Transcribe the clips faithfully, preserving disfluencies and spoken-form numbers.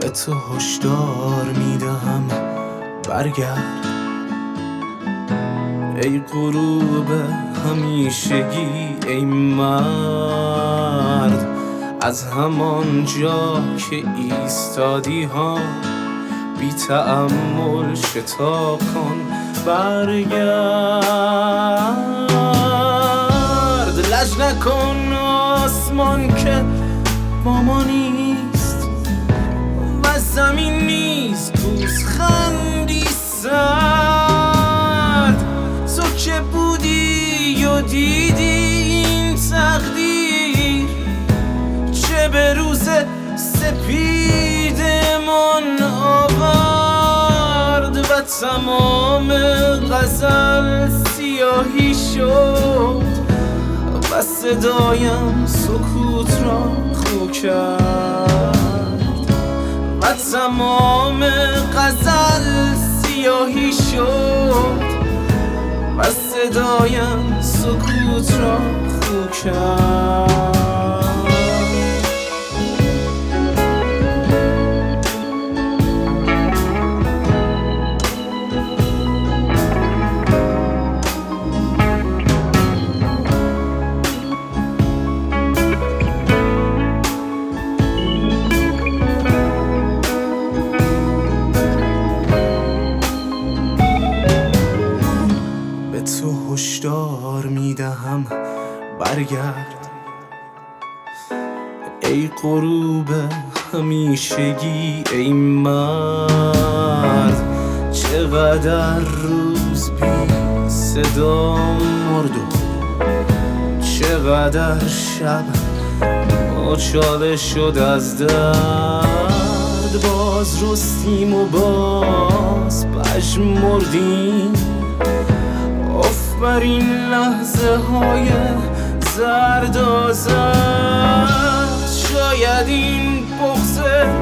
به تو هشدار میدهم برگرد ای غروب همیشگی، ای مرد از همان جا که ایستادی ها بی تأمل شتاب کن برگرد. لج نکن آسمان که با ما نیست و زمین نیست پوزخندی سرد. تو که بودی و دیدی این تقدیر چه به روز سپیدمان آورد و تمام غزل سیاهی شد و صدایم سکوت را خو کرد و تمام غزل سیاهی شد و صدایم سکوت را خو کرد. تو هشدار میدهم برگرد ای غروب همیشگی، ای مرد چقدر روز بی صدا مرد و چقدر شب آچاله شد از درد. باز رستیم و باز پژمردیم بر این لحظه های زرد و زرد. شاید این بغض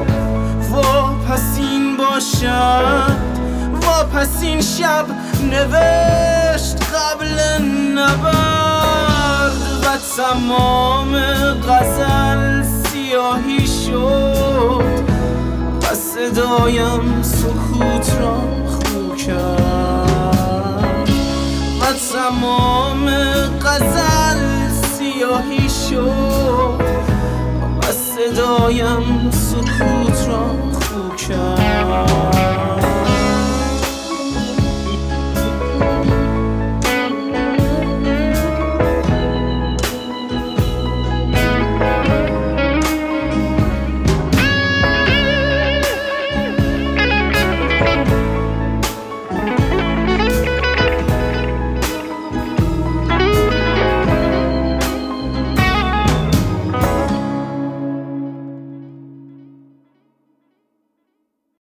واپسین باشد، واپسین شب نوشت قبل نبرد و تمام غزل سیاهی شد و صدایم سکوت را خو کرد و تمام غزل سیاهی شد و صدایم سکوت